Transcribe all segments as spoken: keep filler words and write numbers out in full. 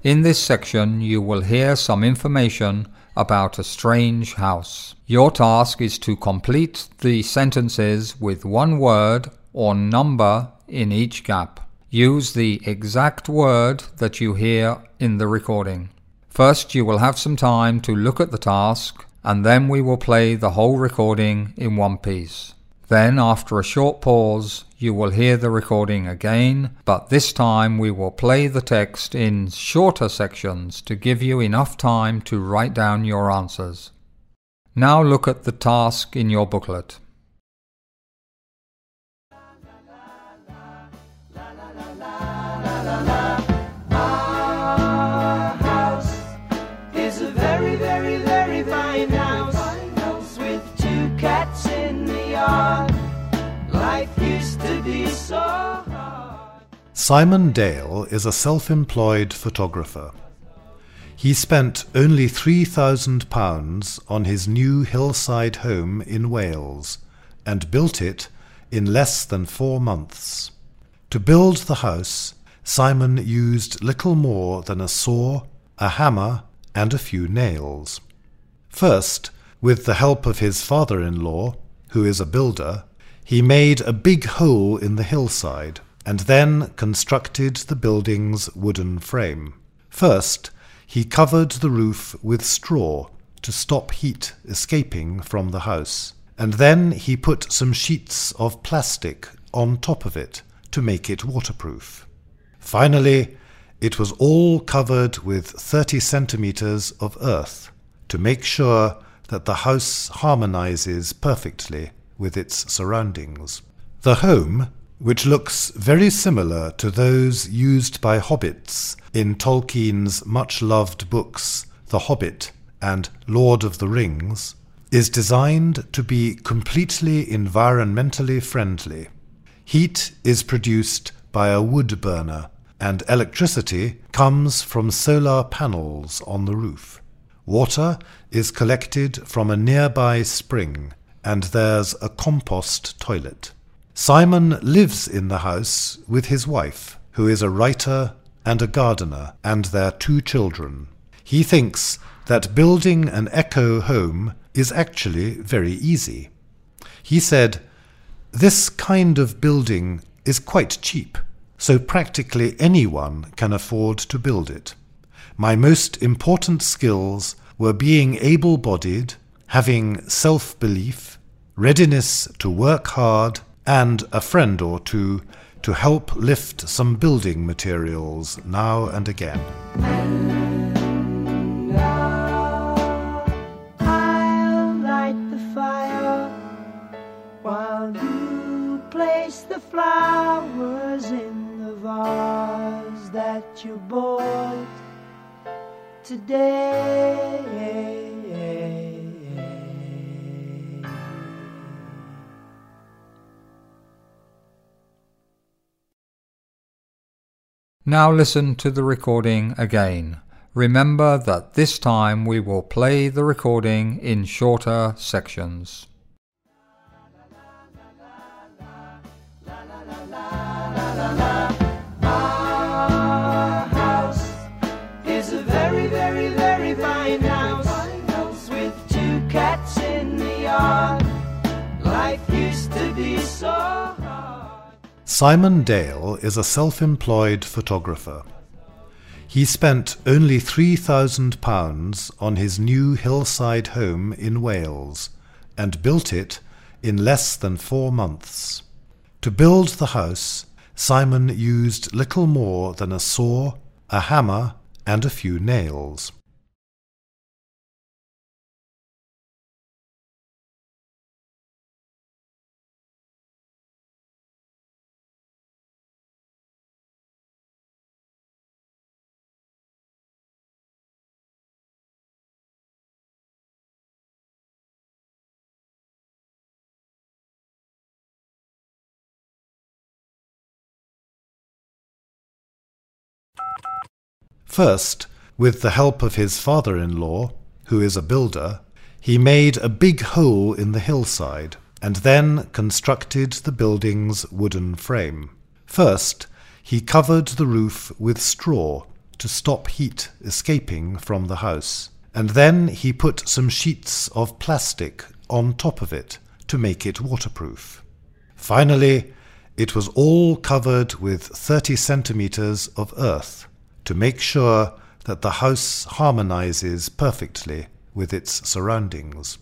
In this section you will hear some information about a strange house. Your task is to complete the sentences with one word or number in each gap. Use the exact word that you hear in the recording. First, you will have some time to look at the task, and then we will play the whole recording in one piece. Then, after a short pause, you will hear the recording again, but this time we will play the text in shorter sections to give you enough time to write down your answers. Now look at the task in your booklet. Our house is a very, very, very fine house with two cats in the yard. Life used to be so hard. Simon Dale is a self-employed photographer. He spent only three thousand pounds on his new hillside home in Wales and built it in less than four months. To build the house, Simon used little more than a saw, a hammer, and a few nails. First, with the help of his father-in-law, who is a builder, he made a big hole in the hillside and then constructed the building's wooden frame. First, he covered the roof with straw to stop heat escaping from the house, and then he put some sheets of plastic on top of it to make it waterproof. Finally, it was all covered with thirty centimeters of earth to make sure that the house harmonizes perfectly with its surroundings. The home, which looks very similar to those used by hobbits in Tolkien's much-loved books The Hobbit and Lord of the Rings, is designed to be completely environmentally friendly. Heat is produced by a wood burner, and electricity comes from solar panels on the roof. Water is collected from a nearby spring, and there's a compost toilet. Simon lives in the house with his wife, who is a writer and a gardener, and their two children. He thinks that building an eco home is actually very easy. He said, "This kind of building is quite cheap, so practically anyone can afford to build it. My most important skills were being able-bodied, having self-belief, readiness to work hard, and a friend or two to help lift some building materials now and again." I'll light the fire while you place the flowers in the vase that you bought today. Now listen to the recording again. Remember that this time we will play the recording in shorter sections. Our house is a very, very, very fine house with two cats in the yard. Life used to be so hard. Simon Dale is a self-employed photographer. He spent only three thousand pounds on his new hillside home in Wales and built it in less than four months. To build the house, Simon used little more than a saw, a hammer, and a few nails. First, with the help of his father-in-law, who is a builder, he made a big hole in the hillside and then constructed the building's wooden frame. First, he covered the roof with straw to stop heat escaping from the house, and then he put some sheets of plastic on top of it to make it waterproof. Finally, it was all covered with thirty centimeters of earth to make sure that the house harmonizes perfectly with its surroundings.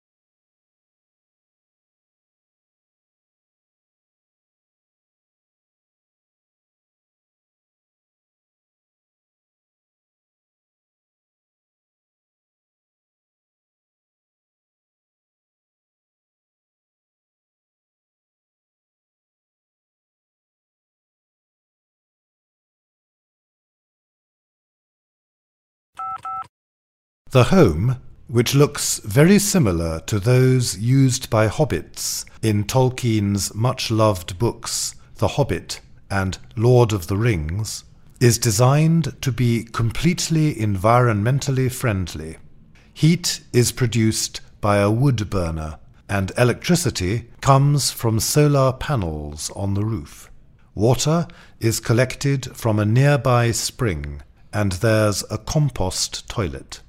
The home, which looks very similar to those used by hobbits in Tolkien's much-loved books The Hobbit and Lord of the Rings, is designed to be completely environmentally friendly. Heat is produced by a wood burner, and electricity comes from solar panels on the roof. Water is collected from a nearby spring, and there's a compost toilet.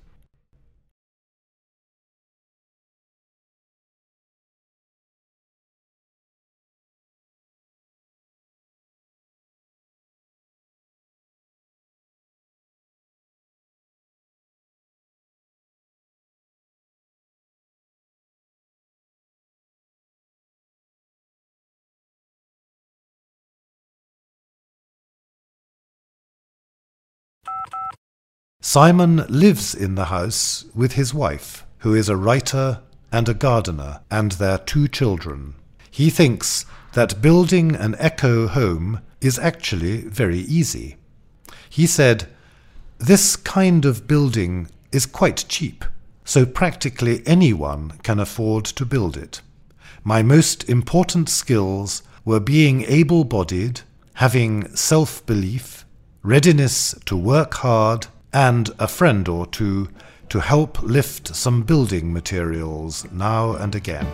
Simon lives in the house with his wife, who is a writer and a gardener, and their two children. He thinks that building an eco home is actually very easy. He said, "This kind of building is quite cheap, so practically anyone can afford to build it. My most important skills were being able-bodied, having self-belief, readiness to work hard, and a friend or two to help lift some building materials now and again."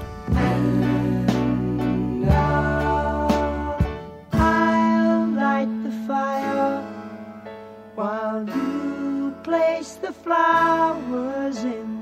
And I'll light the fire while you place the flowers in